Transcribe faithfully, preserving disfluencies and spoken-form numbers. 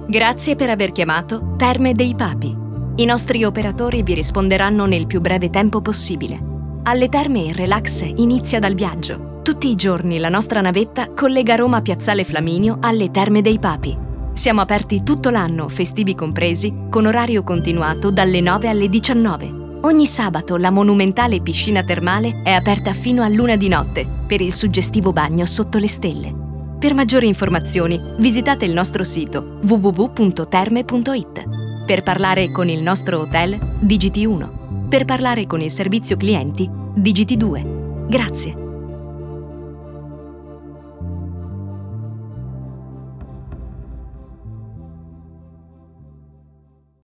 Grazie per aver chiamato Terme dei Papi. I nostri operatori vi risponderanno nel più breve tempo possibile. Alle terme il relax inizia dal viaggio. Tutti i giorni la nostra navetta collega Roma Piazzale Flaminio alle Terme dei Papi. Siamo aperti tutto l'anno, festivi compresi, con orario continuato dalle nove alle diciannove. Ogni sabato la monumentale piscina termale è aperta fino a luna di notte per il suggestivo bagno sotto le stelle. Per maggiori informazioni visitate il nostro sito w w w punto terme punto i t. Per parlare con il nostro hotel digiti uno. Per parlare con il servizio clienti digiti due. Grazie.